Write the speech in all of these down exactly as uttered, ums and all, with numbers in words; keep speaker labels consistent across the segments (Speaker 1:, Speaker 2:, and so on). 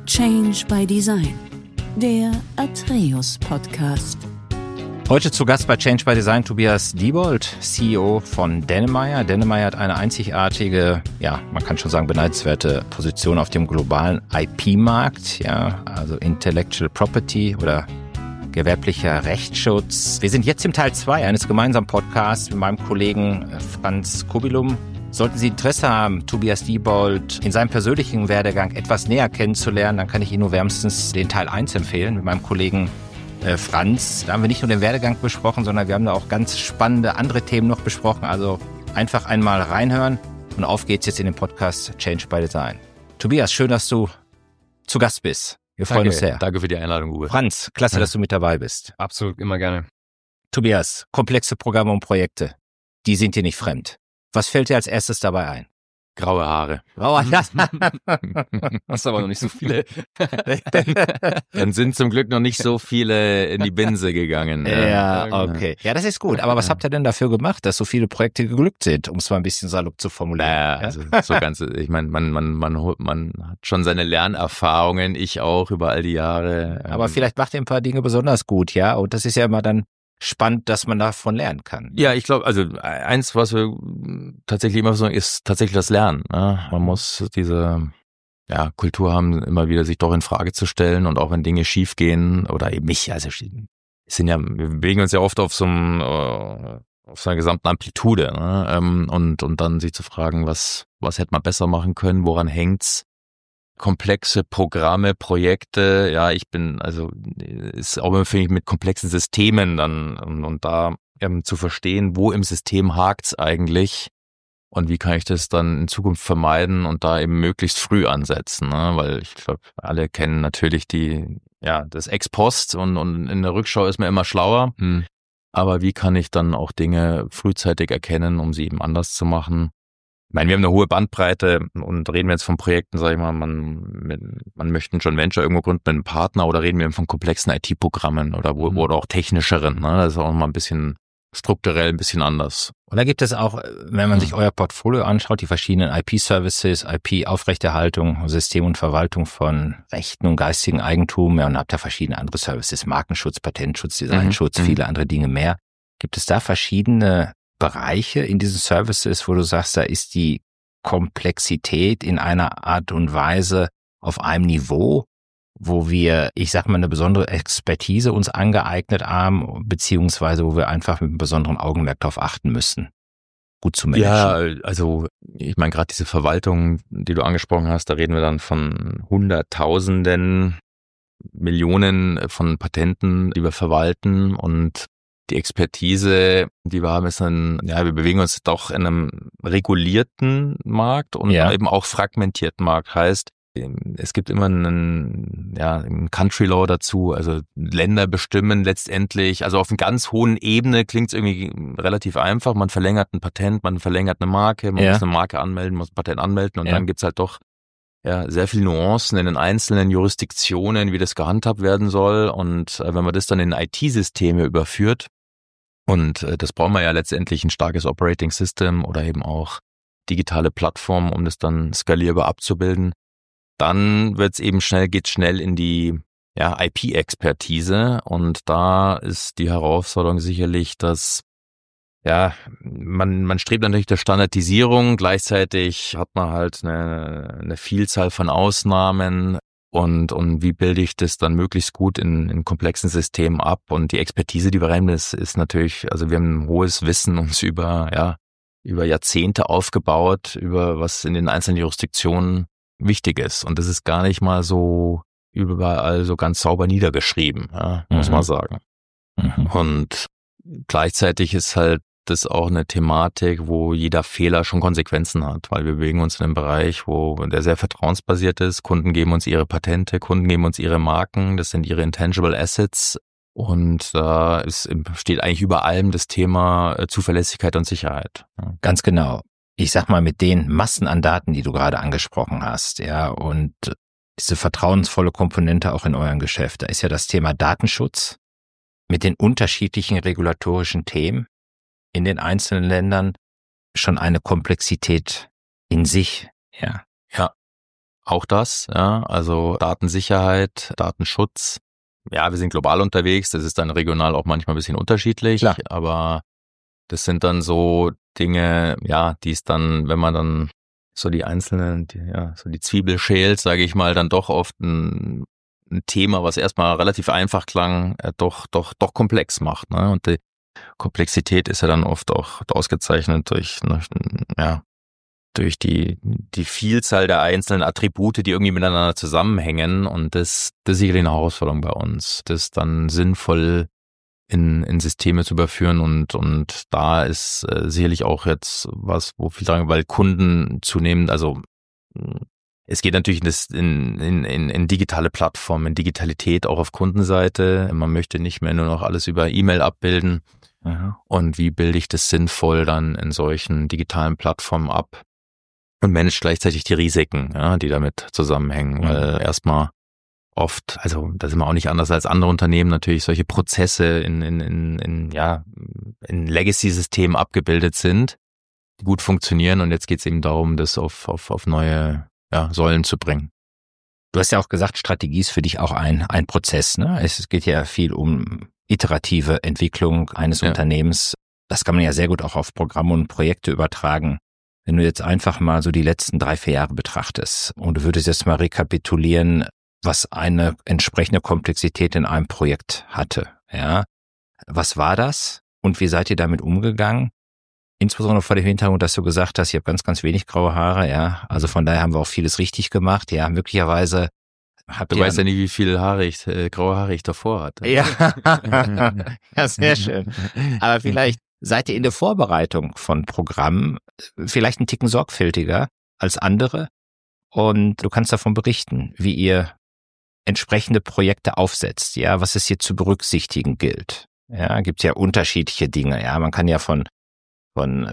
Speaker 1: Change by Design, der Atreus Podcast.
Speaker 2: Heute zu Gast bei Change by Design Tobias Diebold, C E O von Dänemeyer. Dänemeyer hat eine einzigartige, ja, man kann schon sagen beneidenswerte Position auf dem globalen I P-Markt, ja, also Intellectual Property oder gewerblicher Rechtsschutz. Wir sind jetzt im Teil zwei eines gemeinsamen Podcasts mit meinem Kollegen Franz Kubilum. Sollten Sie Interesse haben, Tobias Diebold in seinem persönlichen Werdegang etwas näher kennenzulernen, dann kann ich Ihnen nur wärmstens den Teil eins empfehlen mit meinem Kollegen äh, Franz. Da haben wir nicht nur den Werdegang besprochen, sondern wir haben da auch ganz spannende andere Themen noch besprochen. Also einfach einmal reinhören und auf geht's jetzt in den Podcast Change by Design. Tobias, schön, dass du zu Gast bist. Wir freuen
Speaker 3: Danke,
Speaker 2: uns sehr.
Speaker 3: Danke für die Einladung, Uwe.
Speaker 2: Franz, klasse, ja. dass du mit dabei bist.
Speaker 3: Absolut, immer gerne.
Speaker 2: Tobias, komplexe Programme und Projekte, die sind dir nicht fremd. Was fällt dir als erstes dabei ein?
Speaker 3: Graue Haare.
Speaker 2: Graue Haare.
Speaker 3: Hast aber noch nicht so viele. Dann sind zum Glück noch nicht so viele in die Binse gegangen.
Speaker 2: Ja, okay. Ja, das ist gut. Aber was habt ihr denn dafür gemacht, dass so viele Projekte geglückt sind, um es mal ein bisschen salopp zu formulieren?
Speaker 3: Naja, also so ganz, ich meine, man, man, man, holt, man hat schon seine Lernerfahrungen, ich auch über all die Jahre.
Speaker 2: Aber vielleicht macht ihr ein paar Dinge besonders gut, ja? Und das ist ja immer dann spannend, dass man davon lernen kann.
Speaker 3: Ja, ich glaube, also eins, was wir tatsächlich immer sagen, ist tatsächlich das Lernen. Ne? Man muss diese ja, Kultur haben, immer wieder sich doch in Frage zu stellen und auch wenn Dinge schief gehen oder eben nicht, also es sind ja, wir bewegen uns ja oft auf so einem, auf so einer gesamten Amplitude, ne? und und dann sich zu fragen, was was hätte man besser machen können, woran hängt's? Komplexe Programme, Projekte, ja, ich bin, also ist auch immer, finde ich, mit komplexen Systemen dann und, und da ähm, zu verstehen, wo im System hakt's eigentlich und wie kann ich das dann in Zukunft vermeiden und da eben möglichst früh ansetzen, ne? Weil ich glaube, alle kennen natürlich die, ja, das Ex-Post und, und in der Rückschau ist man immer schlauer, hm. aber wie kann ich dann auch Dinge frühzeitig erkennen, um sie eben anders zu machen? Ich meine, wir haben eine hohe Bandbreite und reden wir jetzt von Projekten, sage ich mal, man, man möchte ein Joint Venture irgendwo gründen mit einem Partner oder reden wir von komplexen I T-Programmen oder, wo, oder auch technischeren, ne? Das ist auch mal ein bisschen strukturell ein bisschen anders.
Speaker 2: Und da gibt es auch, wenn man sich euer Portfolio anschaut, die verschiedenen I P-Services, I P-Aufrechterhaltung, System und Verwaltung von Rechten und geistigen Eigentum, ja, und habt da verschiedene andere Services, Markenschutz, Patentschutz, Designschutz, mhm. viele andere Dinge mehr. Gibt es da verschiedene Bereiche in diesen Services, wo du sagst, da ist die Komplexität in einer Art und Weise auf einem Niveau, wo wir, ich sag mal, eine besondere Expertise uns angeeignet haben, beziehungsweise wo wir einfach mit einem besonderen Augenmerk darauf achten müssen, gut zu managen?
Speaker 3: Ja, also ich meine, gerade diese Verwaltung, die du angesprochen hast, da reden wir dann von Hunderttausenden, Millionen von Patenten, die wir verwalten und die Expertise, die wir haben, ist ein, ja, wir bewegen uns doch in einem regulierten Markt und ja. eben auch fragmentierten Markt. Heißt, es gibt immer einen, ja, einen Country Law dazu, also Länder bestimmen letztendlich, also auf einer ganz hohen Ebene klingt es irgendwie relativ einfach. Man verlängert ein Patent, man verlängert eine Marke, man ja. muss eine Marke anmelden, muss ein Patent anmelden und ja. dann gibt's halt doch ja, sehr viele Nuancen in den einzelnen Jurisdiktionen, wie das gehandhabt werden soll. Und äh, wenn man das dann in I T-Systeme überführt, und äh, das brauchen wir ja letztendlich ein starkes Operating System oder eben auch digitale Plattformen, um das dann skalierbar abzubilden, dann wird's eben schnell, geht's schnell in die ja, I P-Expertise. Und da ist die Herausforderung sicherlich, dass ja, man, man strebt natürlich der Standardisierung, gleichzeitig hat man halt eine, eine Vielzahl von Ausnahmen und, und wie bilde ich das dann möglichst gut in, in komplexen Systemen ab und die Expertise, die wir rein ist, ist natürlich, also wir haben ein hohes Wissen uns über, ja, über Jahrzehnte aufgebaut, über was in den einzelnen Jurisdiktionen wichtig ist und das ist gar nicht mal so überall so ganz sauber niedergeschrieben, ja, muss mhm. man sagen. Mhm. Und gleichzeitig ist halt das ist auch eine Thematik, wo jeder Fehler schon Konsequenzen hat, weil wir bewegen uns in einem Bereich, wo der sehr vertrauensbasiert ist. Kunden geben uns ihre Patente, Kunden geben uns ihre Marken, das sind ihre Intangible Assets und da ist, steht eigentlich über allem das Thema Zuverlässigkeit und Sicherheit.
Speaker 2: Ganz genau. Ich sag mal, mit den Massen an Daten, die du gerade angesprochen hast, ja, und diese vertrauensvolle Komponente auch in eurem Geschäft, da ist ja das Thema Datenschutz mit den unterschiedlichen regulatorischen Themen in den einzelnen Ländern schon eine Komplexität in sich, ja.
Speaker 3: Ja, Auch das, ja, also Datensicherheit, Datenschutz. Ja, wir sind global unterwegs, das ist dann regional auch manchmal ein bisschen unterschiedlich,
Speaker 2: Klar.
Speaker 3: Aber das sind dann so Dinge, ja, die es dann, wenn man dann so die einzelnen, die, ja, so die Zwiebel schält, sage ich mal, dann doch oft ein, ein Thema, was erstmal relativ einfach klang, äh, doch, doch, doch komplex macht, ne? Und die Komplexität ist ja dann oft auch ausgezeichnet durch, ne, ja, durch die, die Vielzahl der einzelnen Attribute, die irgendwie miteinander zusammenhängen. Und das, das ist sicherlich eine Herausforderung bei uns, das dann sinnvoll in, in Systeme zu überführen. Und, und da ist äh, sicherlich auch jetzt was, wo viel dran, weil Kunden zunehmend, also es geht natürlich in, das, in, in, in, in digitale Plattformen, in Digitalität auch auf Kundenseite. Man möchte nicht mehr nur noch alles über E-Mail abbilden. Mhm. Und wie bilde ich das sinnvoll dann in solchen digitalen Plattformen ab? Und managt gleichzeitig die Risiken, ja, die damit zusammenhängen, mhm. weil erstmal oft, also da sind wir auch nicht anders als andere Unternehmen, natürlich solche Prozesse in, in, in, in ja, in Legacy-Systemen abgebildet sind, die gut funktionieren, und jetzt geht es eben darum, das auf, auf, auf neue ja, Säulen zu bringen.
Speaker 2: Du hast ja auch gesagt, Strategie ist für dich auch ein, ein Prozess, ne? Es geht ja viel um iterative Entwicklung eines ja. Unternehmens. Das kann man ja sehr gut auch auf Programme und Projekte übertragen. Wenn du jetzt einfach mal so die letzten drei, vier Jahre betrachtest und du würdest jetzt mal rekapitulieren, was eine entsprechende Komplexität in einem Projekt hatte, ja. Was war das und wie seid ihr damit umgegangen? Insbesondere vor dem Hintergrund, dass du gesagt hast, ihr habt ganz, ganz wenig graue Haare, ja. Also von daher haben wir auch vieles richtig gemacht, ja. Möglicherweise habt
Speaker 3: du
Speaker 2: ihr...
Speaker 3: Du weißt ja nicht, wie viel Haare ich, äh, graue Haare ich davor hatte.
Speaker 2: Ja, ja, sehr schön. Aber vielleicht seid ihr in der Vorbereitung von Programmen vielleicht einen Ticken sorgfältiger als andere und du kannst davon berichten, wie ihr entsprechende Projekte aufsetzt, ja, was es hier zu berücksichtigen gilt. Ja, gibt ja unterschiedliche Dinge, ja, man kann ja von von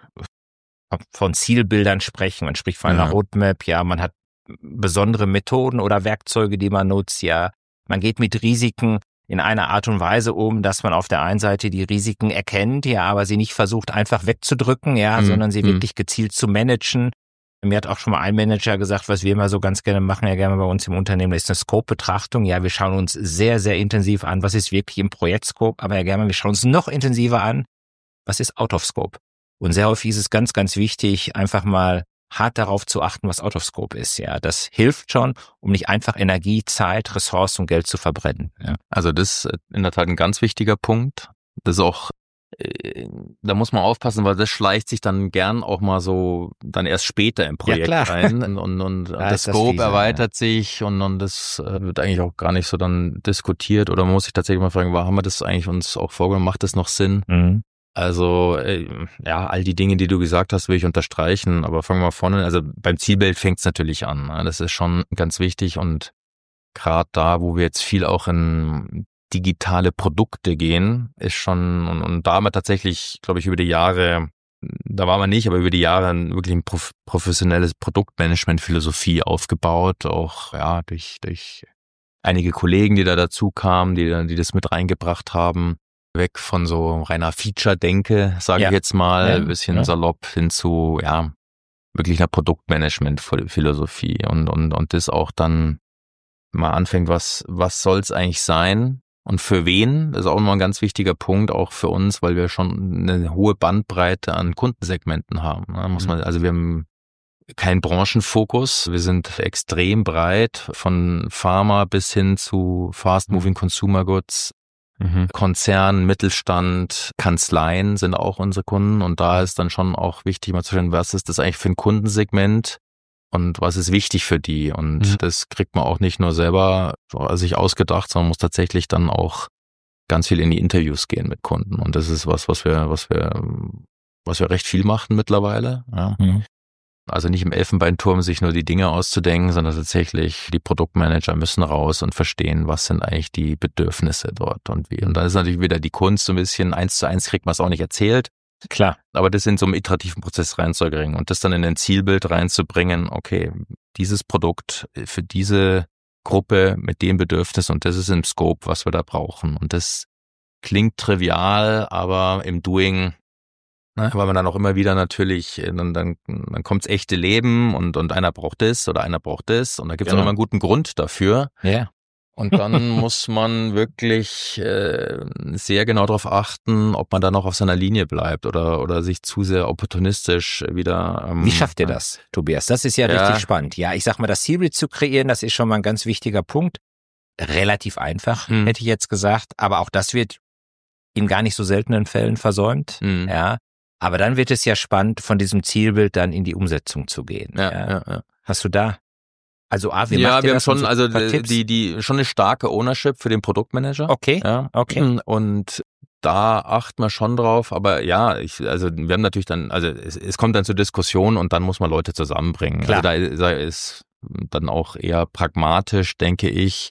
Speaker 2: von Zielbildern sprechen, man spricht von einer ja. Roadmap, ja, man hat besondere Methoden oder Werkzeuge, die man nutzt, ja, man geht mit Risiken in einer Art und Weise um, dass man auf der einen Seite die Risiken erkennt, ja, aber sie nicht versucht einfach wegzudrücken, ja, mhm. sondern sie mhm. wirklich gezielt zu managen. Mir hat auch schon mal ein Manager gesagt, was wir immer so ganz gerne machen, ja gerne bei uns im Unternehmen, das ist eine Scope-Betrachtung. Ja, wir schauen uns sehr, sehr intensiv an, was ist wirklich im Projekt-Scope, aber ja gerne, wir schauen uns noch intensiver an, was ist out of Scope. Und sehr häufig ist es ganz, ganz wichtig, einfach mal hart darauf zu achten, was out of Scope ist. Ja, das hilft schon, um nicht einfach Energie, Zeit, Ressourcen und Geld zu verbrennen. Ja.
Speaker 3: Also das ist in der Tat ein ganz wichtiger Punkt. Das ist auch, äh, da muss man aufpassen, weil das schleicht sich dann gern auch mal so dann erst später im Projekt ja, rein und, und ja, der Scope fiese, erweitert ja. sich und, und das wird eigentlich auch gar nicht so dann diskutiert, oder man muss sich tatsächlich mal fragen, haben wir das eigentlich uns auch vorgenommen, macht das noch Sinn? Mhm. Also ja, all die Dinge, die du gesagt hast, will ich unterstreichen, aber fangen wir mal vorne, also beim Zielbild fängt es natürlich an, ne? Das ist schon ganz wichtig, und gerade da, wo wir jetzt viel auch in digitale Produkte gehen, ist schon, und, und da haben wir tatsächlich, glaube ich, über die Jahre, da waren wir nicht, aber über die Jahre wirklich ein prof- professionelles Produktmanagement-Philosophie aufgebaut, auch ja durch durch einige Kollegen, die da dazu kamen, die, die das mit reingebracht haben. Weg von so reiner Feature-Denke, sage ja. ich jetzt mal, ein ja. bisschen ja. salopp, hin zu, ja, wirklich einer Produktmanagement-Philosophie, und, und, und das auch dann mal anfängt, was, was soll's eigentlich sein und für wen? Das ist auch immer ein ganz wichtiger Punkt, auch für uns, weil wir schon eine hohe Bandbreite an Kundensegmenten haben. Da muss man, also wir haben keinen Branchenfokus, wir sind extrem breit, von Pharma bis hin zu Fast-Moving Consumer Goods. Mhm. Konzern, Mittelstand, Kanzleien sind auch unsere Kunden, und da ist dann schon auch wichtig mal zu schauen, was ist das eigentlich für ein Kundensegment und was ist wichtig für die, und mhm. das kriegt man auch nicht nur selber sich ausgedacht, sondern muss tatsächlich dann auch ganz viel in die Interviews gehen mit Kunden, und das ist was, was wir, was wir, was wir recht viel machen mittlerweile, ja. Mhm. Also nicht im Elfenbeinturm sich nur die Dinge auszudenken, sondern tatsächlich die Produktmanager müssen raus und verstehen, was sind eigentlich die Bedürfnisse dort und wie. Und dann ist natürlich wieder die Kunst, so ein bisschen eins zu eins kriegt man es auch nicht erzählt.
Speaker 2: Klar.
Speaker 3: Aber das in so einem iterativen Prozess reinzubringen und das dann in ein Zielbild reinzubringen, okay, dieses Produkt für diese Gruppe mit dem Bedürfnis, und das ist im Scope, was wir da brauchen. Und das klingt trivial, aber im Doing Ne? Weil man dann auch immer wieder natürlich, dann, dann, dann kommt's echte Leben und, und einer braucht das oder einer braucht das und da gibt's
Speaker 2: Genau.
Speaker 3: auch immer einen guten Grund dafür.
Speaker 2: Ja.
Speaker 3: Und dann muss man wirklich äh, sehr genau darauf achten, ob man da noch auf seiner Linie bleibt oder oder sich zu sehr opportunistisch wieder. Ähm,
Speaker 2: Wie schafft ihr das, Tobias? Das ist ja,
Speaker 3: ja
Speaker 2: richtig spannend. Ja, ich sag mal, das Zielbild zu kreieren, das ist schon mal ein ganz wichtiger Punkt. Relativ einfach,
Speaker 3: hm.
Speaker 2: hätte ich jetzt gesagt. Aber auch das wird in gar nicht so seltenen Fällen versäumt.
Speaker 3: Hm.
Speaker 2: Ja. Aber dann wird es ja spannend, von diesem Zielbild dann in die Umsetzung zu gehen.
Speaker 3: Ja,
Speaker 2: ja.
Speaker 3: ja, ja.
Speaker 2: Hast du da? Also A, wie
Speaker 3: ja,
Speaker 2: macht ihr
Speaker 3: wir haben
Speaker 2: das
Speaker 3: schon,
Speaker 2: so
Speaker 3: also
Speaker 2: Tipps?
Speaker 3: die, die, schon eine starke Ownership für den Produktmanager.
Speaker 2: Okay,
Speaker 3: ja.
Speaker 2: okay.
Speaker 3: Und da achten wir schon drauf, aber ja, ich, also wir haben natürlich dann, also es, es kommt dann zur Diskussion und dann muss man Leute zusammenbringen.
Speaker 2: Klar.
Speaker 3: Also da, da ist dann auch eher pragmatisch, denke ich,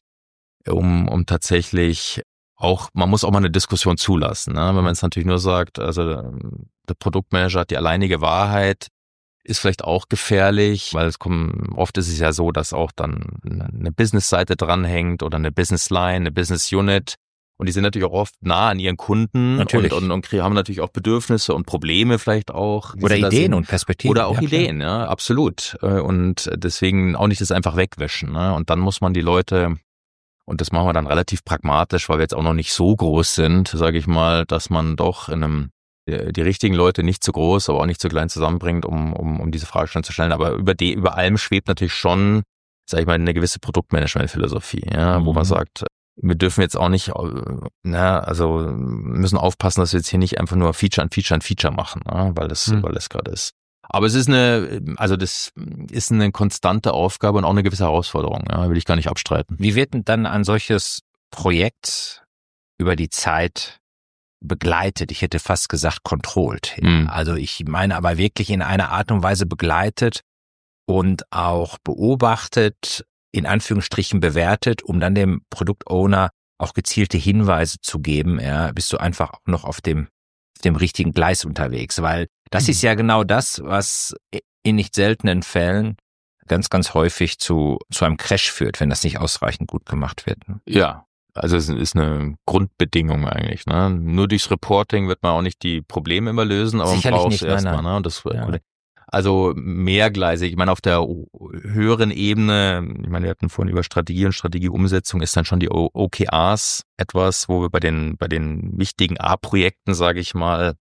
Speaker 3: um, um tatsächlich auch, man muss auch mal eine Diskussion zulassen. Ne? Wenn man jetzt natürlich nur sagt, also der Produktmanager hat die alleinige Wahrheit, ist vielleicht auch gefährlich, weil es kommt, oft ist es ja so, dass auch dann eine Business-Seite dranhängt oder eine Business-Line, eine Business-Unit und die sind natürlich auch oft nah an ihren Kunden
Speaker 2: Natürlich.
Speaker 3: und, und, und haben natürlich auch Bedürfnisse und Probleme vielleicht auch.
Speaker 2: Oder Ideen und Perspektiven.
Speaker 3: Oder auch
Speaker 2: ja,
Speaker 3: Ideen,
Speaker 2: klar.
Speaker 3: ja, absolut. Und deswegen auch nicht das einfach wegwischen. Ne? Und dann muss man die Leute, und das machen wir dann relativ pragmatisch, weil wir jetzt auch noch nicht so groß sind, sage ich mal, dass man doch in einem die richtigen Leute nicht zu groß, aber auch nicht zu klein zusammenbringt, um um um diese Fragestellung zu stellen. Aber über die über allem schwebt natürlich schon, sage ich mal, eine gewisse Produktmanagement-Philosophie, ja, mhm. wo man sagt, wir dürfen jetzt auch nicht, na, also müssen aufpassen, dass wir jetzt hier nicht einfach nur Feature an Feature an Feature machen, ja, weil das mhm. weil das gerade ist. Aber es ist eine, also das ist eine konstante Aufgabe und auch eine gewisse Herausforderung, ja, will ich gar nicht abstreiten.
Speaker 2: Wie wird denn dann ein solches Projekt über die Zeit begleitet, ich hätte fast gesagt controlled. Ja.
Speaker 3: Mhm.
Speaker 2: Also ich meine aber wirklich in einer Art und Weise begleitet und auch beobachtet, in Anführungsstrichen bewertet, um dann dem Produktowner auch gezielte Hinweise zu geben. Ja, bist du einfach auch noch auf dem, auf dem richtigen Gleis unterwegs, weil das mhm. ist ja genau das, was in nicht seltenen Fällen ganz, ganz häufig zu, zu einem Crash führt, wenn das nicht ausreichend gut gemacht wird.
Speaker 3: Ja. Also es ist eine Grundbedingung eigentlich. Ne? Nur durchs Reporting wird man auch nicht die Probleme immer lösen, aber
Speaker 2: Sicherlich
Speaker 3: man braucht es erstmal. Ne? Und das, ja. Also mehrgleisig. Ich meine, auf der höheren Ebene, ich meine, wir hatten vorhin über Strategie und Strategieumsetzung, ist dann schon die O K Rs etwas, wo wir bei den bei den wichtigen A-Projekten, sage ich mal,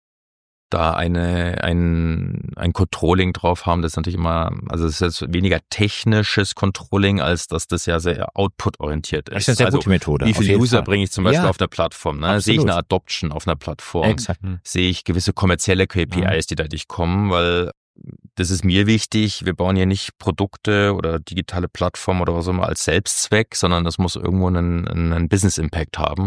Speaker 3: da eine ein ein Controlling drauf haben, das ist natürlich immer, also es ist jetzt weniger technisches Controlling, als dass das ja sehr output-orientiert ist.
Speaker 2: Das ist eine sehr
Speaker 3: also,
Speaker 2: gute Methode.
Speaker 3: Wie viele User bringe ich zum Beispiel
Speaker 2: ja.
Speaker 3: auf einer Plattform? Ne? Sehe ich eine Adoption auf einer Plattform?
Speaker 2: Exakt.
Speaker 3: Sehe ich gewisse kommerzielle K P Is, die dadurch kommen, weil das ist mir wichtig. Wir bauen hier nicht Produkte oder digitale Plattformen oder was auch immer als Selbstzweck, sondern das muss irgendwo einen, einen Business-Impact haben.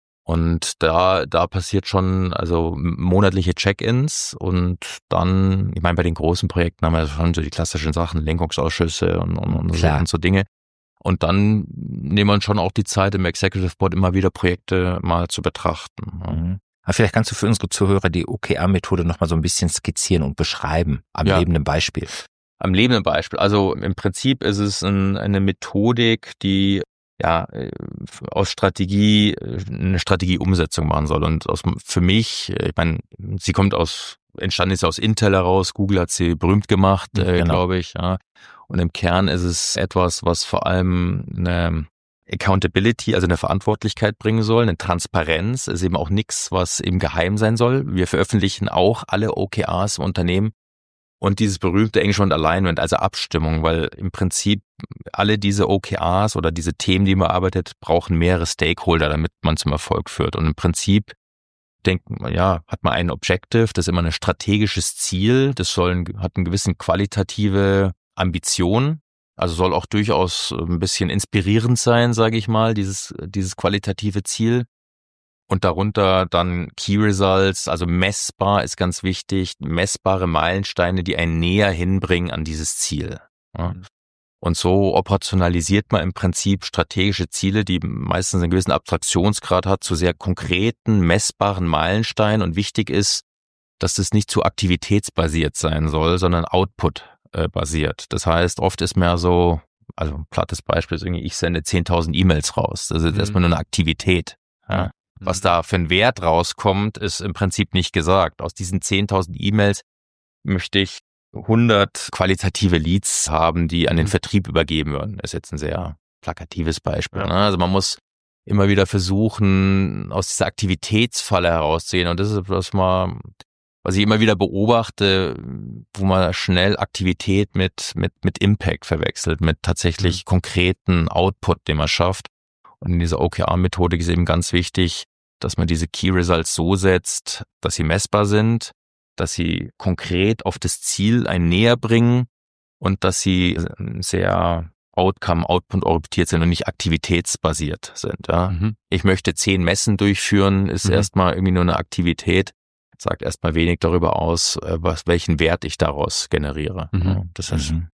Speaker 3: Und da, da passiert schon, also monatliche Check-ins und dann, ich meine, bei den großen Projekten haben wir schon so die klassischen Sachen, Lenkungsausschüsse und, und, und, so, und so Dinge. Und dann nehmen wir schon auch die Zeit im Executive Board immer wieder Projekte mal zu betrachten.
Speaker 2: Mhm. Aber vielleicht kannst du für unsere Zuhörer die O K R-Methode nochmal so ein bisschen skizzieren und beschreiben, am ja. lebenden Beispiel.
Speaker 3: Am lebenden Beispiel. Also im Prinzip ist es ein, eine Methodik, die ja aus Strategie eine Strategieumsetzung machen soll. Und aus, für mich, ich meine, sie kommt aus, entstanden ist aus Intel heraus, Google hat sie berühmt gemacht, äh, genau. glaube ich. Ja. Und im Kern ist es etwas, was vor allem eine Accountability, also eine Verantwortlichkeit bringen soll, eine Transparenz, ist eben auch nichts, was eben geheim sein soll. Wir veröffentlichen auch alle O K Rs im Unternehmen und dieses berühmte Engagement Alignment, also Abstimmung, weil im Prinzip alle diese O K Rs oder diese Themen, die man arbeitet, brauchen mehrere Stakeholder, damit man zum Erfolg führt. Und im Prinzip denkt man, ja, hat man ein Objective, das ist immer ein strategisches Ziel, das soll, hat eine gewisse qualitative Ambition. Also soll auch durchaus ein bisschen inspirierend sein, sage ich mal, dieses dieses qualitative Ziel. Und darunter dann Key Results, also messbar ist ganz wichtig, messbare Meilensteine, die einen näher hinbringen an dieses Ziel. Ja. Und so operationalisiert man im Prinzip strategische Ziele, die meistens einen gewissen Abstraktionsgrad hat, zu sehr konkreten, messbaren Meilensteinen. Und wichtig ist, dass das nicht zu aktivitätsbasiert sein soll, sondern Output basiert. Das heißt, oft ist mehr so, also ein plattes Beispiel ist irgendwie, ich sende zehntausend E-Mails raus. Das ist mhm. erstmal nur eine Aktivität. Ja. Was da für ein Wert rauskommt, ist im Prinzip nicht gesagt. Aus diesen zehntausend E-Mails möchte ich hundert qualitative Leads haben, die an den Vertrieb übergeben werden. Das ist jetzt ein sehr plakatives Beispiel. Ja. Ne? Also man muss immer wieder versuchen, aus dieser Aktivitätsfalle herauszugehen. Und das ist was man, was ich immer wieder beobachte, wo man schnell Aktivität mit mit mit Impact verwechselt, mit tatsächlich mhm. konkreten Output, den man schafft. Und in dieser O K R-Methodik ist eben ganz wichtig, dass man diese Key Results so setzt, dass sie messbar sind, dass sie konkret auf das Ziel einen näher bringen und dass sie sehr Outcome, Output orientiert sind und nicht aktivitätsbasiert sind. Ja. Mhm. Ich möchte zehn Messen durchführen, ist mhm. erstmal irgendwie nur eine Aktivität, sagt erstmal wenig darüber aus, was, welchen Wert ich daraus generiere. Mhm. Ja, das heißt,
Speaker 2: mhm.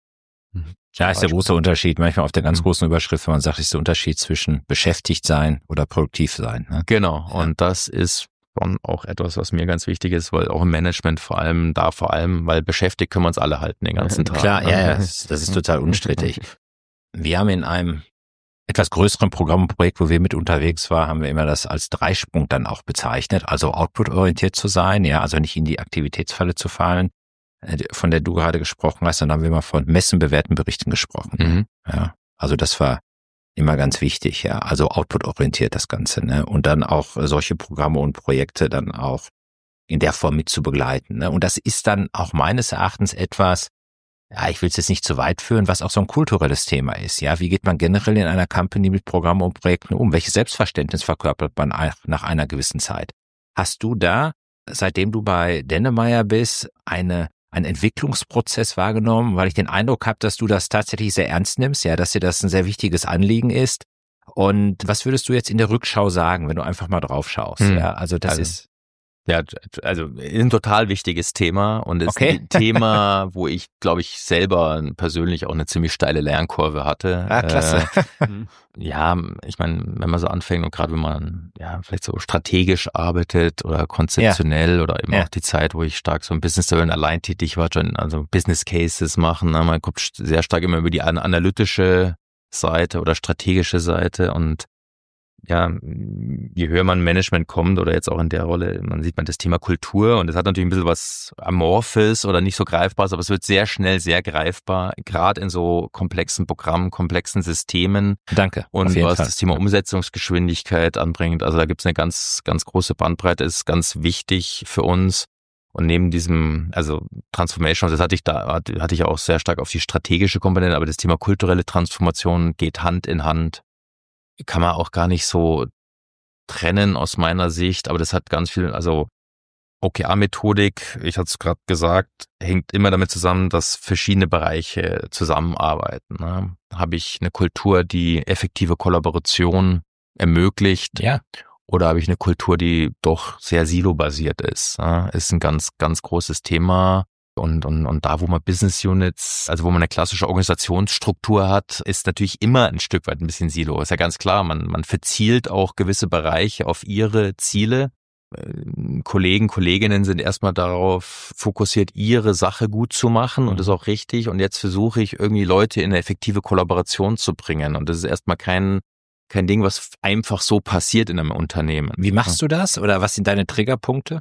Speaker 2: Ja, ist der große Unterschied. Manchmal auf der ganz großen Überschrift, wenn man sagt, ist der Unterschied zwischen beschäftigt sein oder produktiv sein. Ne?
Speaker 3: Genau. Ja. Und das ist schon auch etwas, was mir ganz wichtig ist, weil auch im Management vor allem, da vor allem, weil beschäftigt können wir uns alle halten den ganzen Tag.
Speaker 2: Klar, ja, ja, das, das ist total unstrittig. Wir haben in einem etwas größeren Programmprojekt, wo wir mit unterwegs waren, haben wir immer das als Dreisprung dann auch bezeichnet, also output-orientiert zu sein, ja, also nicht in die Aktivitätsfalle zu fallen, von der du gerade gesprochen hast, dann haben wir mal von Messen, bewerten, Berichten gesprochen. Mhm. Ja, also das war immer ganz wichtig, ja, also output-orientiert das Ganze, ne, und dann auch solche Programme und Projekte dann auch in der Form mit zu begleiten, ne, und das ist dann auch meines Erachtens etwas, ja, ich will es jetzt nicht zu weit führen, was auch so ein kulturelles Thema ist, ja, wie geht man generell in einer Company mit Programmen und Projekten um, welches Selbstverständnis verkörpert man nach einer gewissen Zeit? Hast du da, seitdem du bei Dennemeyer bist, eine einen Entwicklungsprozess wahrgenommen, weil ich den Eindruck habe, dass du das tatsächlich sehr ernst nimmst, ja, dass dir das ein sehr wichtiges Anliegen ist. Und was würdest du jetzt in der Rückschau sagen, wenn du einfach mal drauf schaust? Hm. Ja, also das
Speaker 3: also,
Speaker 2: ist
Speaker 3: ja, also ein total wichtiges Thema und ist
Speaker 2: okay.
Speaker 3: ein Thema, wo ich, glaube ich, selber persönlich auch eine ziemlich steile Lernkurve hatte.
Speaker 2: Ah, klasse.
Speaker 3: Äh, ja, ich meine, wenn man so anfängt und gerade wenn man ja vielleicht so strategisch arbeitet oder konzeptionell ja. oder eben ja. auch die Zeit, wo ich stark so im Business Development allein tätig war, schon also Business Cases machen, ne? Man kommt sehr stark immer über die analytische Seite oder strategische Seite und ja, je höher man Management kommt oder jetzt auch in der Rolle, man sieht man das Thema Kultur und das hat natürlich ein bisschen was Amorphes oder nicht so Greifbares, aber es wird sehr schnell sehr greifbar, gerade in so komplexen Programmen, komplexen Systemen.
Speaker 2: Danke.
Speaker 3: Und was Fall. das Thema Umsetzungsgeschwindigkeit anbringt, also da gibt es eine ganz, ganz große Bandbreite, ist ganz wichtig für uns. Und neben diesem, also Transformation, das hatte ich da, hatte ich auch sehr stark auf die strategische Komponente, aber das Thema kulturelle Transformation geht Hand in Hand. Kann man auch gar nicht so trennen aus meiner Sicht, aber das hat ganz viel, also O K R-Methodik, ich hatte es gerade gesagt, hängt immer damit zusammen, dass verschiedene Bereiche zusammenarbeiten. Ne? Habe ich eine Kultur, die effektive Kollaboration ermöglicht?
Speaker 2: Ja.
Speaker 3: Oder habe ich eine Kultur, die doch sehr silobasiert ist? Ne? Ist ein ganz, ganz großes Thema. Und, und, und da, wo man Business Units, also wo man eine klassische Organisationsstruktur hat, ist natürlich immer ein Stück weit ein bisschen Silo. Ist ja ganz klar, man, man verzielt auch gewisse Bereiche auf ihre Ziele. Kollegen, Kolleginnen sind erstmal darauf fokussiert, ihre Sache gut zu machen und das ist auch richtig. Und jetzt versuche ich irgendwie Leute in eine effektive Kollaboration zu bringen. Und das ist erstmal kein, kein Ding, was einfach so passiert in einem Unternehmen.
Speaker 2: Wie machst du das? Oder was sind deine Triggerpunkte?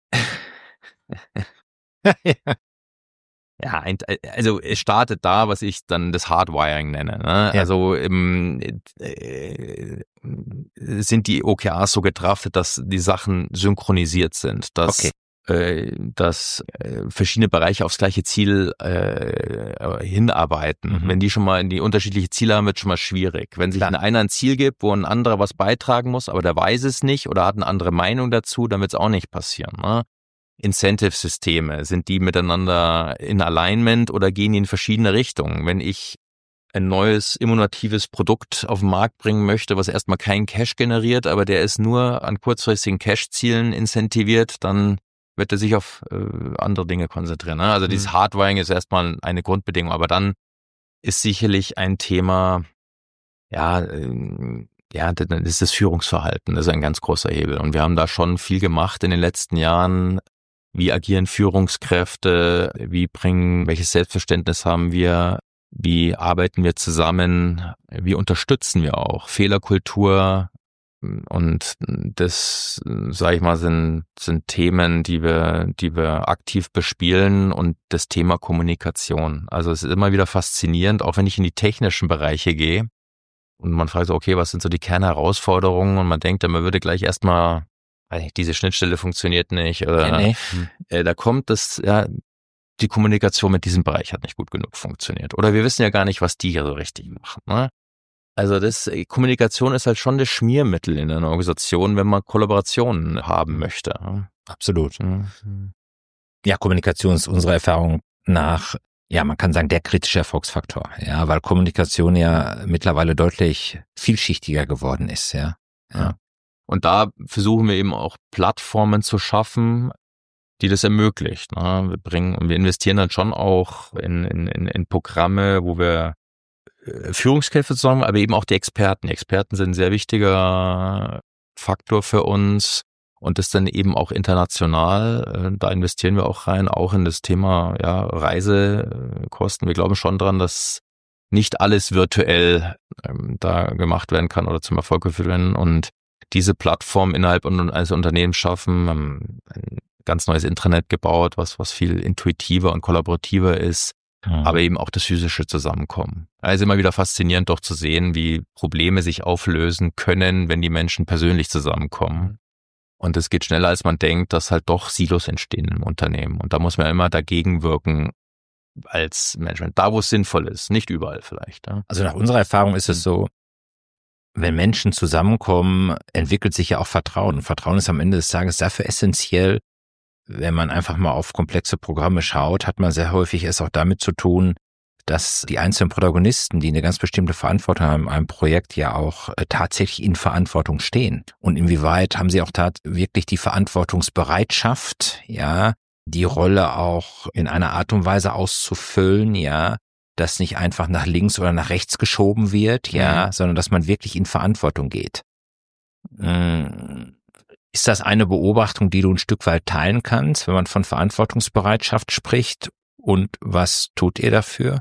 Speaker 3: Ja, ein, also es startet da, was ich dann das Hardwiring nenne. Ne? Ja. Also ähm, äh, sind die O K Rs so gedraftet, dass die Sachen synchronisiert sind, dass
Speaker 2: okay.
Speaker 3: äh, dass äh, verschiedene Bereiche aufs gleiche Ziel äh, hinarbeiten. Mhm. Wenn die schon mal in die unterschiedliche Ziele haben, wird schon mal schwierig. Wenn sich eine einer ein Ziel gibt, wo ein anderer was beitragen muss, aber der weiß es nicht oder hat eine andere Meinung dazu, dann wird es auch nicht passieren. Ne? Incentive-Systeme, sind die miteinander in Alignment oder gehen die in verschiedene Richtungen? Wenn ich ein neues innovatives Produkt auf den Markt bringen möchte, was erstmal keinen Cash generiert, aber der ist nur an kurzfristigen Cash-Zielen incentiviert, dann wird er sich auf äh, andere Dinge konzentrieren. Ne? Also mhm. dieses Hardwiring ist erstmal eine Grundbedingung, aber dann ist sicherlich ein Thema, ja, äh, ja, das ist das Führungsverhalten, das ist ein ganz großer Hebel und wir haben da schon viel gemacht in den letzten Jahren. Wie agieren Führungskräfte? Wie bringen, welches Selbstverständnis haben wir? Wie arbeiten wir zusammen? Wie unterstützen wir auch? Fehlerkultur Und das, sage ich mal, sind, sind Themen, die wir, die wir aktiv bespielen, und das Thema Kommunikation. Also es ist immer wieder faszinierend, auch wenn ich in die technischen Bereiche gehe und man fragt so, okay, was sind so die Kernherausforderungen? Und man denkt, man würde gleich erstmal, diese Schnittstelle funktioniert nicht, oder
Speaker 2: Ja, nee.
Speaker 3: äh, da kommt das, ja, die Kommunikation mit diesem Bereich hat nicht gut genug funktioniert. Oder wir wissen ja gar nicht, was die hier so richtig machen, ne? Also das, Kommunikation ist halt schon das Schmiermittel in einer Organisation, wenn man Kollaborationen haben möchte.
Speaker 2: Absolut.
Speaker 3: Mhm.
Speaker 2: Ja, Kommunikation ist unserer Erfahrung nach, ja, man kann sagen, der kritische Erfolgsfaktor. Ja, weil Kommunikation ja mittlerweile deutlich vielschichtiger geworden ist, ja.
Speaker 3: Ja. Und da versuchen wir eben auch Plattformen zu schaffen, die das ermöglicht. Ne? Wir bringen und wir investieren dann schon auch in, in, in Programme, wo wir Führungskräfte zusammen, aber eben auch die Experten. Die Experten sind ein sehr wichtiger Faktor für uns, und das dann eben auch international. Da investieren wir auch rein, auch in das Thema ja, Reisekosten. Wir glauben schon dran, dass nicht alles virtuell ähm, da gemacht werden kann oder zum Erfolg geführt werden, und diese Plattform innerhalb eines Unternehmens schaffen, haben ein ganz neues Intranet gebaut, was was viel intuitiver und kollaborativer ist. Aber eben auch das physische Zusammenkommen. Also immer wieder faszinierend doch zu sehen, wie Probleme sich auflösen können, wenn die Menschen persönlich zusammenkommen. Und es geht schneller, als man denkt, dass halt doch Silos entstehen im Unternehmen. Und da muss man immer dagegen wirken als Management. Da, wo es sinnvoll ist, nicht überall vielleicht. Ja.
Speaker 2: Also nach unserer Erfahrung ist es so, wenn Menschen zusammenkommen, entwickelt sich ja auch Vertrauen. Und Vertrauen ist am Ende des Tages dafür essentiell. Wenn man einfach mal auf komplexe Programme schaut, hat man sehr häufig es auch damit zu tun, dass die einzelnen Protagonisten, die eine ganz bestimmte Verantwortung haben in einem Projekt, ja auch äh, tatsächlich in Verantwortung stehen. Und inwieweit haben sie auch tat wirklich die Verantwortungsbereitschaft, ja, die Rolle auch in einer Art und Weise auszufüllen, ja, dass nicht einfach nach links oder nach rechts geschoben wird, ja, mhm. sondern dass man wirklich in Verantwortung geht. Mmh. Ist das eine Beobachtung, die du ein Stück weit teilen kannst, wenn man von Verantwortungsbereitschaft spricht? Und was tut ihr dafür?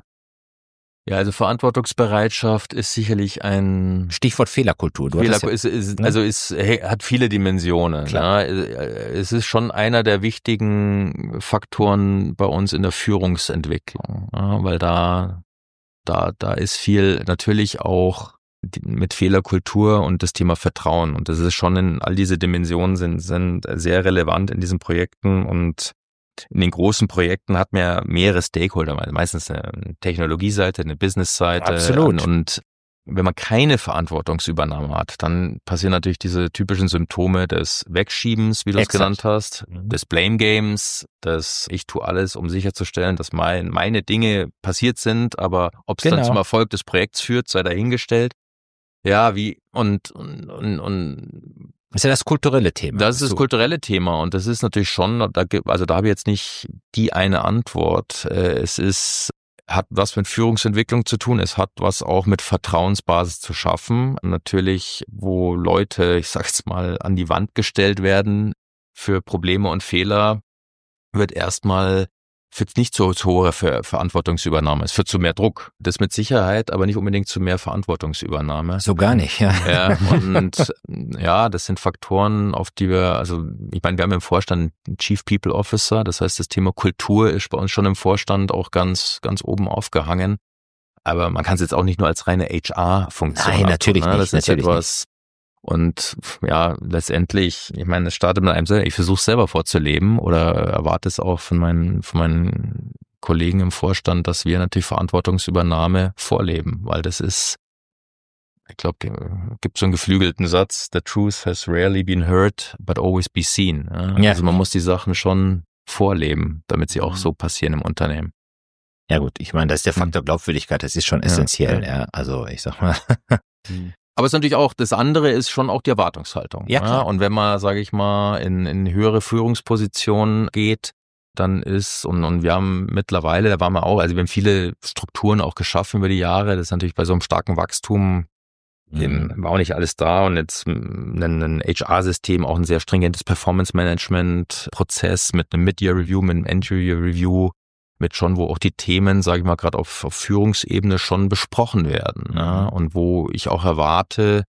Speaker 3: Ja, also Verantwortungsbereitschaft ist sicherlich ein
Speaker 2: Stichwort Fehlerkultur. Du
Speaker 3: Fehler,
Speaker 2: ja,
Speaker 3: ist, ist,
Speaker 2: ne?
Speaker 3: Also ist, hat viele Dimensionen. Ja. Es ist schon einer der wichtigen Faktoren bei uns in der Führungsentwicklung, ja, weil da, da, da ist viel natürlich auch mit Fehlerkultur und das Thema Vertrauen. Und das ist schon in all diese Dimensionen sind, sind sehr relevant in diesen Projekten, und in den großen Projekten hat man ja mehrere Stakeholder, meistens eine Technologieseite, eine Businessseite.
Speaker 2: Absolut.
Speaker 3: Und wenn man keine Verantwortungsübernahme hat, dann passieren natürlich diese typischen Symptome des Wegschiebens, wie du es genannt hast, des Blame Games, dass ich tue alles, um sicherzustellen, dass mein, meine Dinge passiert sind, aber ob es
Speaker 2: genau.
Speaker 3: dann zum Erfolg des Projekts führt, sei dahingestellt. Ja, wie, und, und, und, und
Speaker 2: das ist ja das kulturelle Thema.
Speaker 3: Das ist das kulturelle Thema, und das ist natürlich schon, da, also da habe ich jetzt nicht die eine Antwort. Es ist, hat was mit Führungsentwicklung zu tun, es hat was auch mit Vertrauensbasis zu schaffen. Natürlich, wo Leute, ich sag jetzt mal, an die Wand gestellt werden für Probleme und Fehler, wird erstmal führt nicht zu, zu hoher Ver- Verantwortungsübernahme. Es führt zu mehr Druck. Das mit Sicherheit, aber nicht unbedingt zu mehr Verantwortungsübernahme.
Speaker 2: So gar nicht, ja.
Speaker 3: Ja, und ja, das sind Faktoren, auf die wir, also ich meine, wir haben im Vorstand einen Chief People Officer, das heißt, das Thema Kultur ist bei uns schon im Vorstand auch ganz, ganz oben aufgehangen. Aber man kann es jetzt auch nicht nur als reine H R-Funktion
Speaker 2: Nein, natürlich
Speaker 3: abtun, ne?
Speaker 2: nicht.
Speaker 3: Das ist
Speaker 2: natürlich
Speaker 3: etwas.
Speaker 2: Nicht.
Speaker 3: Und ja, letztendlich, ich meine, es startet mit einem selber. Ich versuche es selber vorzuleben oder erwarte es auch von meinen, von meinen Kollegen im Vorstand, dass wir natürlich Verantwortungsübernahme vorleben, weil das ist, ich glaube, gibt so einen geflügelten Satz: The truth has rarely been heard, but always be seen. Ja?
Speaker 2: Ja.
Speaker 3: Also man muss die Sachen schon vorleben, damit sie auch so passieren im Unternehmen.
Speaker 2: Ja gut, ich meine, das ist der Faktor Glaubwürdigkeit, das ist schon essentiell, ja. ja. Also ich sag mal.
Speaker 3: Aber es ist natürlich auch, das andere ist schon auch die Erwartungshaltung.
Speaker 2: Ja, klar.
Speaker 3: Ja? Und wenn man, sage ich mal, in, in höhere Führungspositionen geht, dann ist, und, und wir haben mittlerweile, da waren wir auch, also wir haben viele Strukturen auch geschaffen über die Jahre, das ist natürlich bei so einem starken Wachstum, mhm. war auch nicht alles da, und jetzt ein, ein H R-System, auch ein sehr stringentes Performance-Management-Prozess mit einem Mid-Year-Review, mit einem End-Year-Review, mit schon, wo auch die Themen, sage ich mal, gerade auf, auf Führungsebene schon besprochen werden, ne? Und wo ich auch erwarte,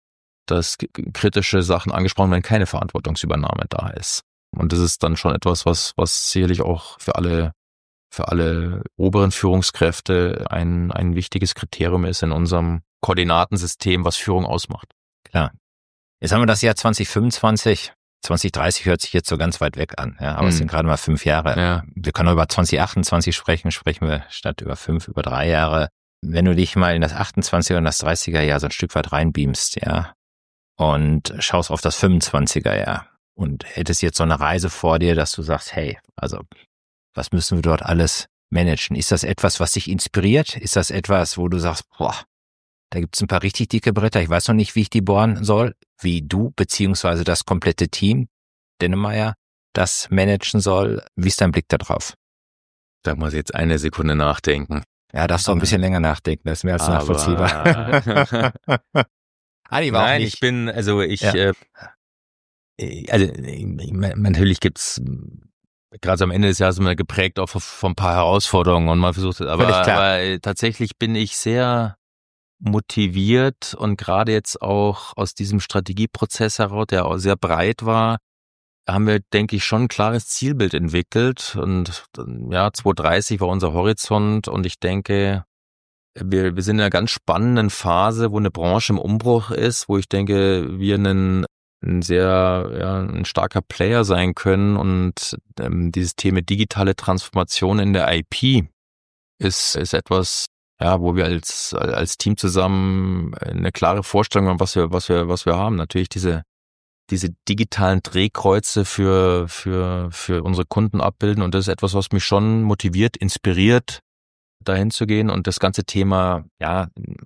Speaker 3: dass kritische Sachen angesprochen werden, keine Verantwortungsübernahme da ist. Und das ist dann schon etwas, was, was sicherlich auch für alle, für alle oberen Führungskräfte ein, ein wichtiges Kriterium ist in unserem Koordinatensystem, was Führung ausmacht.
Speaker 2: Klar. Jetzt haben wir das Jahr zwanzig fünfundzwanzig. zwanzig dreißig hört sich jetzt so ganz weit weg an, ja, aber hm. es sind gerade mal fünf Jahre.
Speaker 3: Ja.
Speaker 2: Wir können über zwanzig achtundzwanzig sprechen, sprechen wir statt über fünf, über drei Jahre. Wenn du dich mal in das achtundzwanziger und das dreißiger Jahr so ein Stück weit reinbeamst, ja, und schaust auf das fünfundzwanziger Jahr und hättest jetzt so eine Reise vor dir, dass du sagst, hey, also was müssen wir dort alles managen? Ist das etwas, was dich inspiriert? Ist das etwas, wo du sagst, boah, da gibt's ein paar richtig dicke Bretter, ich weiß noch nicht, wie ich die bohren soll, wie du beziehungsweise das komplette Team Dennemeyer das managen soll. Wie ist dein Blick da drauf?
Speaker 3: Da muss ich jetzt eine Sekunde nachdenken.
Speaker 2: Ja, darfst du auch ein bisschen länger nachdenken, das ist mehr als
Speaker 3: Aber
Speaker 2: nachvollziehbar.
Speaker 3: Nein, war Nein ich bin, also ich, ja. äh, also natürlich gibt's gerade so am Ende des Jahres immer geprägt auch von ein paar Herausforderungen und man versucht, aber, aber tatsächlich bin ich sehr motiviert und gerade jetzt auch aus diesem Strategieprozess heraus, der auch sehr breit war, haben wir, denke ich, schon ein klares Zielbild entwickelt und ja, zwanzig dreißig war unser Horizont und ich denke, wir, wir sind in einer ganz spannenden Phase, wo eine Branche im Umbruch ist, wo ich denke, wir einen, ein sehr, ja, ein starker Player sein können und ähm, dieses Thema digitale Transformation in der I P ist, ist etwas, ja, wo wir als, als Team zusammen eine klare Vorstellung haben, was wir, was wir, was wir haben. Natürlich diese, diese digitalen Drehkreuze für, für, für unsere Kunden abbilden und das ist etwas, was mich schon motiviert, inspiriert, dahin zu gehen und das ganze Thema, ja,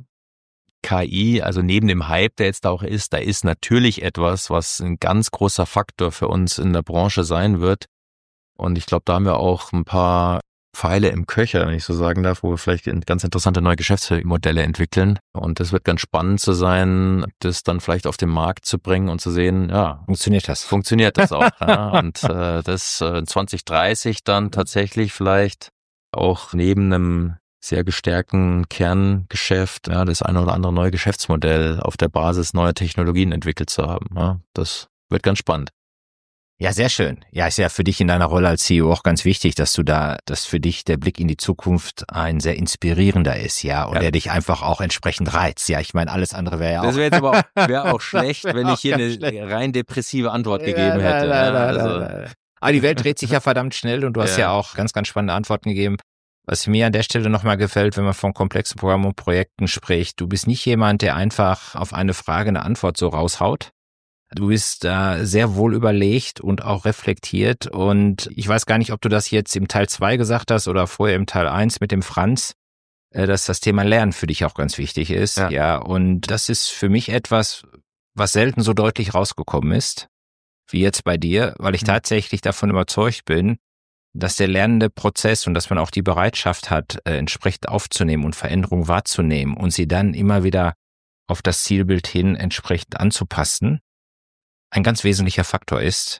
Speaker 3: K I, also neben dem Hype, der jetzt da auch ist, da ist natürlich etwas, was ein ganz großer Faktor für uns in der Branche sein wird. Und ich glaube, da haben wir auch ein paar Pfeile im Köcher, wenn ich so sagen darf, wo wir vielleicht ganz interessante neue Geschäftsmodelle entwickeln. Und das wird ganz spannend zu sein, das dann vielleicht auf den Markt zu bringen und zu sehen, ja,
Speaker 2: funktioniert das?
Speaker 3: Funktioniert das auch. Ja. Und äh, das äh, zwanzig dreißig dann tatsächlich vielleicht auch neben einem sehr gestärkten Kerngeschäft, ja, das eine oder andere neue Geschäftsmodell auf der Basis neuer Technologien entwickelt zu haben. Ja, das wird ganz spannend.
Speaker 2: Ja, sehr schön. Ja, ist ja für dich in deiner Rolle als C E O auch ganz wichtig, dass du da, dass für dich der Blick in die Zukunft ein sehr inspirierender ist, ja, und ja. der dich einfach auch entsprechend reizt. Ja, ich meine, alles andere wäre ja auch.
Speaker 3: Das wäre jetzt aber auch, wäre auch schlecht, wenn ich hier eine schlecht. rein depressive Antwort ja, gegeben hätte.
Speaker 2: Nein,
Speaker 3: ja,
Speaker 2: nein, also. nein, nein. Aber die Welt dreht sich ja verdammt schnell und du hast ja, ja auch ganz, ganz spannende Antworten gegeben. Was mir an der Stelle nochmal gefällt, wenn man von komplexen Programmen und Projekten spricht, du bist nicht jemand, der einfach auf eine Frage eine Antwort so raushaut. Du bist da äh, sehr wohl überlegt und auch reflektiert und ich weiß gar nicht, ob du das jetzt im Teil zwei gesagt hast oder vorher im Teil eins mit dem Franz, äh, dass das Thema Lernen für dich auch ganz wichtig ist. Ja. ja, und das ist für mich etwas, was selten so deutlich rausgekommen ist, wie jetzt bei dir, weil ich mhm. tatsächlich davon überzeugt bin, dass der lernende Prozess und dass man auch die Bereitschaft hat, äh, entsprechend aufzunehmen und Veränderungen wahrzunehmen und sie dann immer wieder auf das Zielbild hin entsprechend anzupassen, ein ganz wesentlicher Faktor ist,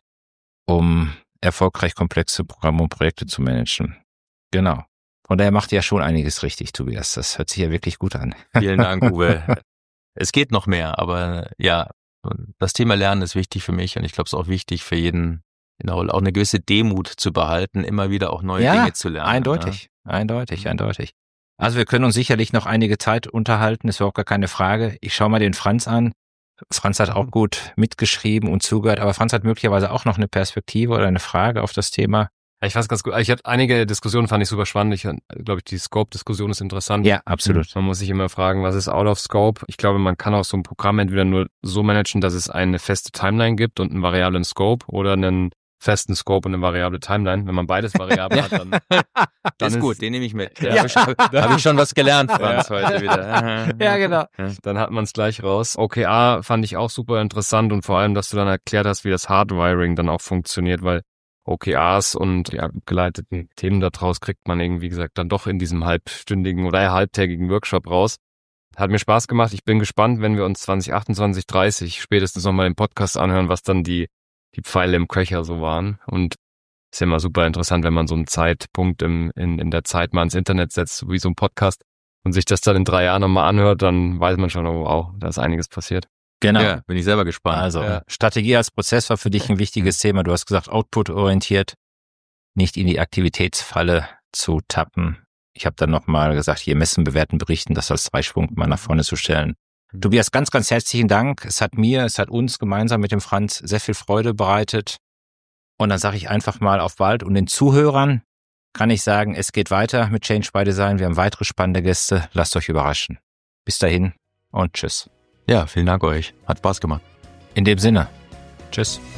Speaker 2: um erfolgreich komplexe Programme und Projekte zu managen. Genau. Von daher macht ihr ja schon einiges richtig, Tobias. Das hört sich ja wirklich gut an.
Speaker 3: Vielen Dank, Uwe. Es geht noch mehr, aber ja, das Thema Lernen ist wichtig für mich und ich glaube, es ist auch wichtig für jeden, genau, auch eine gewisse Demut zu behalten, immer wieder auch neue
Speaker 2: ja,
Speaker 3: Dinge zu lernen.
Speaker 2: Eindeutig, ja. eindeutig, eindeutig. Also wir können uns sicherlich noch einige Zeit unterhalten, ist überhaupt gar keine Frage. Ich schaue mal den Franz an. Franz hat auch gut mitgeschrieben und zugehört, aber Franz hat möglicherweise auch noch eine Perspektive oder eine Frage auf das Thema.
Speaker 4: Ja, ich weiß ganz gut. Ich hatte einige Diskussionen, fand ich super spannend. Ich glaube, die Scope-Diskussion ist interessant.
Speaker 2: Ja, absolut.
Speaker 4: Man muss sich immer fragen, was ist out of Scope? Ich glaube, man kann auch so ein Programm entweder nur so managen, dass es eine feste Timeline gibt und einen variablen Scope oder einen festen Scope und eine variable Timeline. Wenn man beides variabel hat, dann, dann
Speaker 3: das ist gut, den nehme ich mit.
Speaker 4: Ja, ja. Habe ich, hab ich schon was gelernt, Franz,
Speaker 2: ja.
Speaker 4: heute wieder.
Speaker 2: Ja, genau.
Speaker 4: Dann hat man es gleich raus. O K R fand ich auch super interessant und vor allem, dass du dann erklärt hast, wie das Hardwiring dann auch funktioniert, weil O K Rs und die abgeleiteten Themen daraus kriegt man irgendwie, wie gesagt, dann doch in diesem halbstündigen oder halbtägigen Workshop raus. Hat mir Spaß gemacht. Ich bin gespannt, wenn wir uns zwanzig achtundzwanzig, dreißig spätestens nochmal den Podcast anhören, was dann die die Pfeile im Köcher so waren. Und ist ja immer super interessant, wenn man so einen Zeitpunkt im, in, in der Zeit mal ins Internet setzt, so wie so ein Podcast, und sich das dann in drei Jahren nochmal anhört, dann weiß man schon, oh wow, da ist einiges passiert.
Speaker 2: Genau.
Speaker 3: Ja, bin ich selber gespannt.
Speaker 2: Also
Speaker 4: Ja.
Speaker 2: Strategie als Prozess war für dich ein wichtiges Thema. Du hast gesagt, output-orientiert, nicht in die Aktivitätsfalle zu tappen. Ich habe dann nochmal gesagt, hier messen, bewerten, berichten, das als Dreischwung mal nach vorne zu stellen.
Speaker 3: Mhm.
Speaker 2: Tobias, ganz, ganz herzlichen Dank. Es hat mir, es hat uns gemeinsam mit dem Franz sehr viel Freude bereitet. Und dann sage ich einfach mal auf bald. Und den Zuhörern kann ich sagen, es geht weiter mit Change by Design. Wir haben weitere spannende Gäste. Lasst euch überraschen. Bis dahin und tschüss.
Speaker 3: Ja, vielen Dank euch. Hat Spaß gemacht.
Speaker 2: In dem Sinne, tschüss.